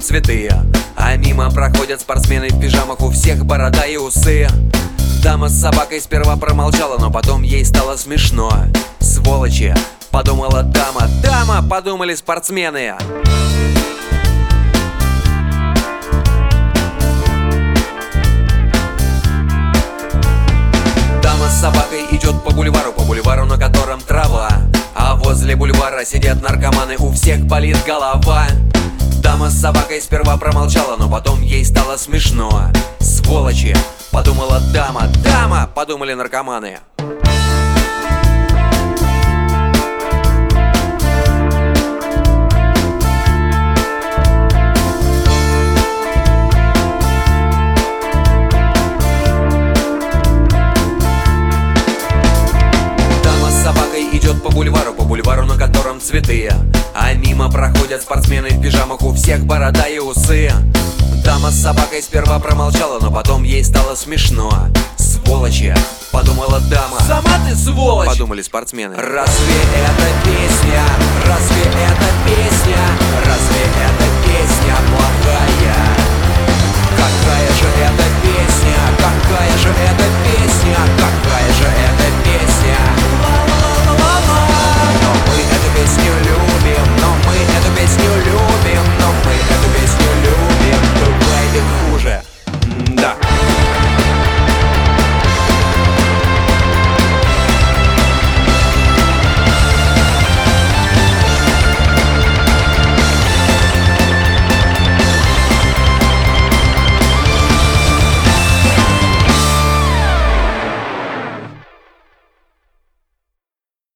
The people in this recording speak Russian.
цветы. А мимо проходят спортсмены в пижамах, у всех борода и усы. Дама с собакой сперва промолчала, но потом ей стало смешно. Сволочи, подумала дама. Дама, подумали спортсмены. Дама с собакой идет по бульвару, на котором трава. А возле бульвара сидят наркоманы, у всех болит голова. Дама с собакой сперва промолчала, но потом ей стало смешно. Сволочи, подумала дама. Дама, подумали наркоманы. Идет по бульвару, на котором цветы. А мимо проходят спортсмены в пижамах, у всех борода и усы. Дама с собакой сперва промолчала, но потом ей стало смешно. Сволочи, подумала дама. Сама ты сволочь, подумали спортсмены. Разве это песня? Разве это песня? Разве это песня плохая? Какая же это